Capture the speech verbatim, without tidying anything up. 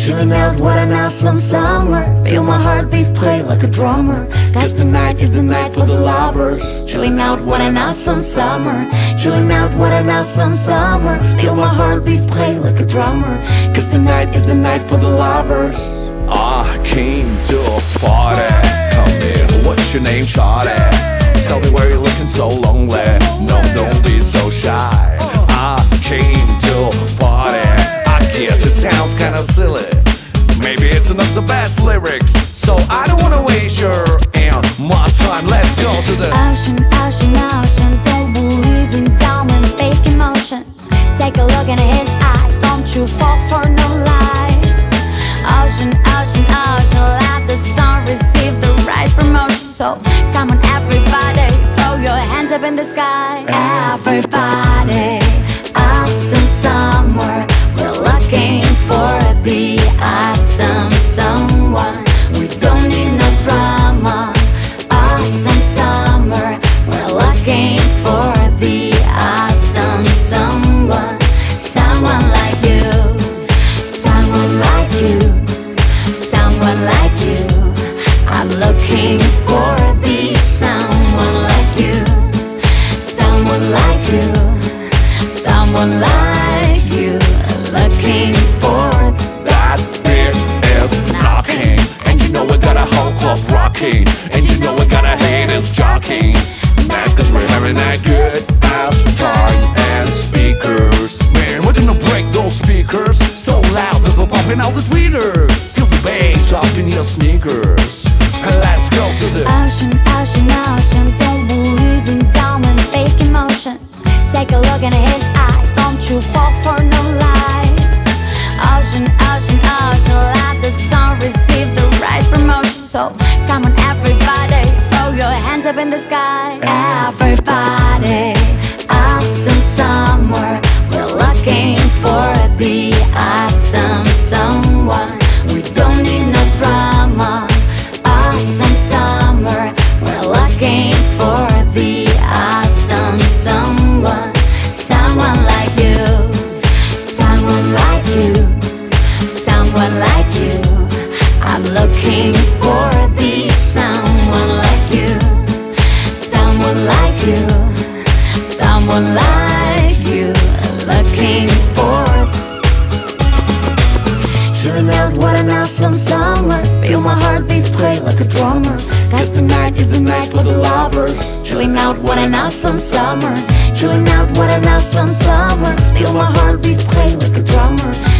Chilling out, what an awesome summer. Feel my heartbeat play like a drummer. Cause tonight is the night for the lovers. Chilling out, what an awesome summer. Chilling out, what an awesome summer. Feel my heartbeat play like a drummer. Cause tonight is the night for the lovers. I came to a party. Come here, what's your name, shawty? Tell me where you're looking so lonely. No, don't be so shy. I came to a party. I guess it sounds kinda silly. Maybe it's not the best lyrics, so I don't wanna waste your and my time. Let's go to the ocean, ocean, ocean. Don't believe in dumb and fake emotions. Take a look in his eyes. Don't you fall for no lies. Ocean, ocean, ocean. Let the sun receive the right promotion. So come on everybody, throw your hands up in the sky. Everybody, awesome summer. We're looking for the awesome someone. We don't need no drama. Awesome summer. We're looking for the awesome someone. Someone like you. Someone like you. Someone like you. I'm looking for the someone like you. Someone like you. Someone like you. Looking for that beer is knocking. And you know we got a whole club rocking. And you know we got a haters jockeying. Mad cause we're having that good ass time and speakers. Man, we're gonna break those speakers so loud that we're popping out the tweeters. Feel the bass up in your sneakers. And let's go to the ocean, ocean, ocean. Don't believe in dumb and fake emotions. Take a look in his eyes. Don't you fall for no lies. Ocean, ocean, ocean. Let the sun receive the right promotion. So come on everybody, throw your hands up in the sky. Everybody, awesome summer. We're looking for the awesome someone. We don't need no drama. Awesome summer. We're looking for the awesome someone. Someone like you. Someone like you. Someone like you. I'm looking for the someone like you. Someone like you. Someone like you. Looking for. Chilling out, what an awesome summer. Feel my heartbeat play like a drummer. Cause tonight is the night for the lovers. Chilling out, what an awesome summer. Chilling out, what an awesome summer. Feel my heartbeat play like a drummer.